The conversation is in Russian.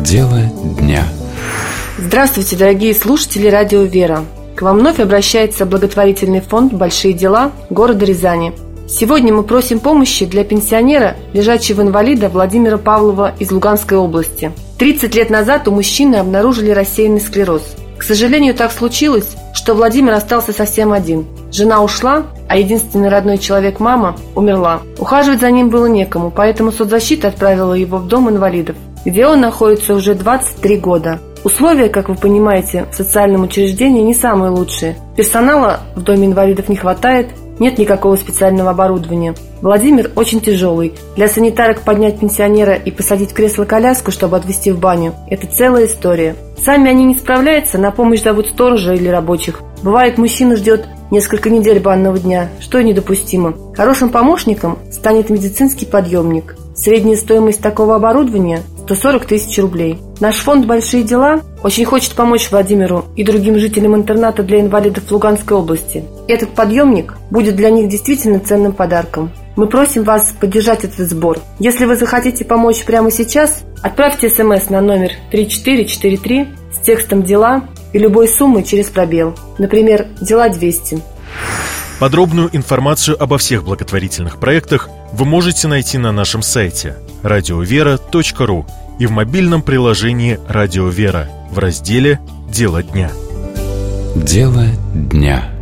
Дело дня. Здравствуйте, дорогие слушатели радио «Вера». К вам вновь обращается благотворительный фонд «Большие дела» города Рязани. Сегодня мы просим помощи для пенсионера, лежачего инвалида Владимира Павлова из Луганской области. 30 лет назад у мужчины обнаружили рассеянный склероз. К сожалению, так случилось, что Владимир остался совсем один. Жена ушла, а единственный родной человек, мама, умерла. Ухаживать за ним было некому, поэтому соцзащита отправила его в дом инвалидов, где он находится уже 23 года. Условия, как вы понимаете, в социальном учреждении не самые лучшие. Персонала в доме инвалидов не хватает, нет никакого специального оборудования. Владимир очень тяжелый. Для санитарок поднять пенсионера и посадить в кресло-коляску, чтобы отвезти в баню – это целая история. Сами они не справляются, на помощь зовут сторожа или рабочих. Бывает, мужчина ждет несколько недель банного дня, что и недопустимо. Хорошим помощником станет медицинский подъемник. Средняя стоимость такого оборудования – 140 тысяч рублей. Наш фонд «Большие дела» очень хочет помочь Владимиру и другим жителям интерната для инвалидов в Луганской области. Этот подъемник будет для них действительно ценным подарком. Мы просим вас поддержать этот сбор. Если вы захотите помочь прямо сейчас, отправьте смс на номер 3443 с текстом «Дела» и любой суммы через пробел. Например, «Дела 200». Подробную информацию обо всех благотворительных проектах вы можете найти на нашем сайте radiovera.ru и в мобильном приложении «Радио Вера» в разделе «Дело дня». Дело дня.